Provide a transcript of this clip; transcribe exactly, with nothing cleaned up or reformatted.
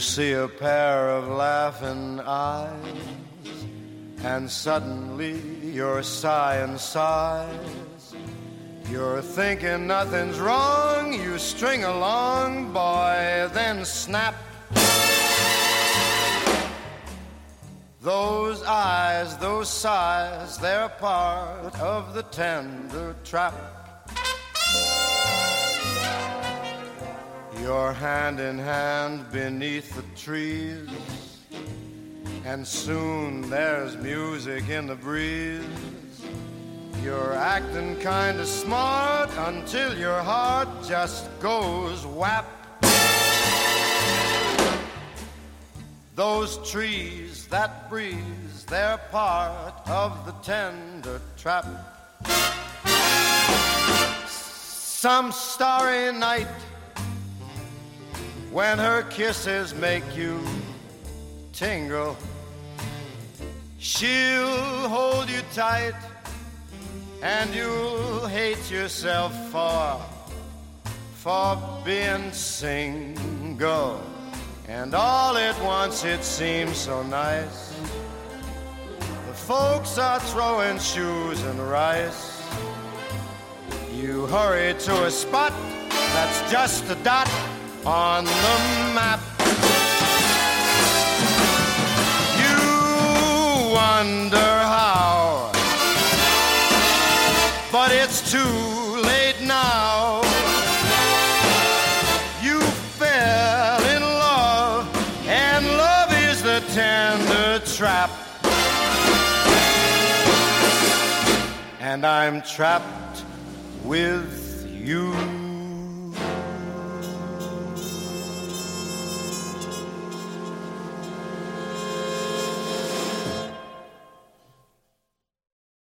see a pair of laughing eyes, and suddenly you're sighing sighs. You're thinking nothing's wrong, you string along, boy, then snap. Those eyes, those sighs, they're part of the tender trap. You're hand in hand beneath the trees, and soon there's music in the breeze. You're acting kinda smart until your heart just goes whap. Those trees, that breeze, they're part of the tender trap. Some starry night, when her kisses make you tingle, she'll hold you tight, and you'll hate yourself for, for being single. And all at once it seems so nice. The folks are throwing shoes and rice. You hurry to a spot that's just a dot on the map. You wonder how, but it's too late now. You fell in love, and love is the tender trap. And I'm trapped with you.